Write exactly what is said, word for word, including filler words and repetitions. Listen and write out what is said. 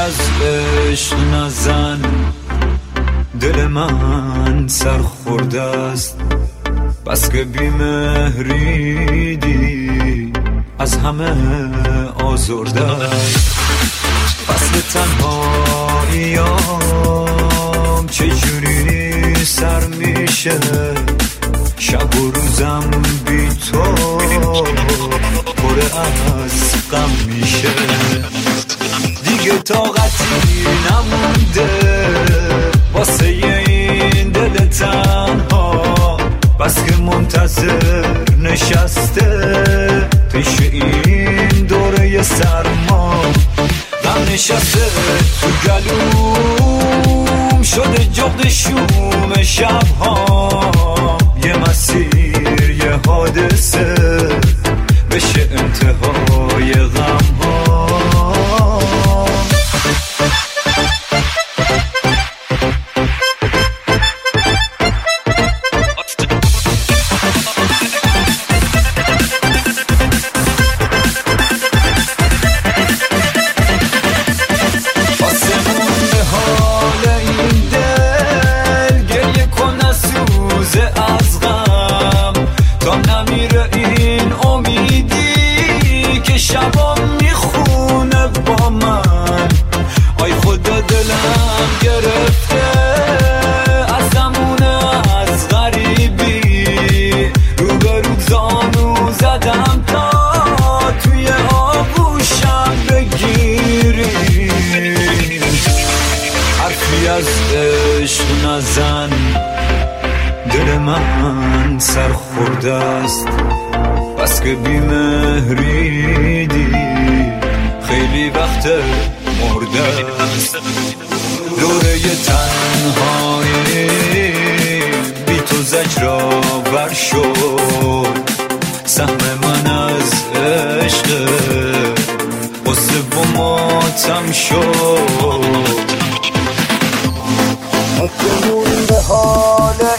از عشق نزن، دل من سرخورده است، بس که بی‌مهریدی از همه آزرده است. فصل تنهاییام چجوری سر میشه، شب و روزم بی تو پر از غم میشه. دیگه طاقتی نمونده واسه این دل تنها، بس که منتظر نشسته پیش این دوره سرما. غم نشسته تو گلوم شده جغد شوم شبها، یه مسیر یه حادثه بشه انتهای غم ها. شبا میخونه با من، آی خدا دلم گرفته از زمونه از غریبی، روبرو زانو زدم تا توی آغوشم بگیری. حرفی از عشق نزن، دل من سرخورده است، بس که بی‌مهریدی خیلی وقت مرده است. دوره تنهایی بی تو زجرآور شد، سهم من از عشق غصه و ماتم شد. اکنون به حال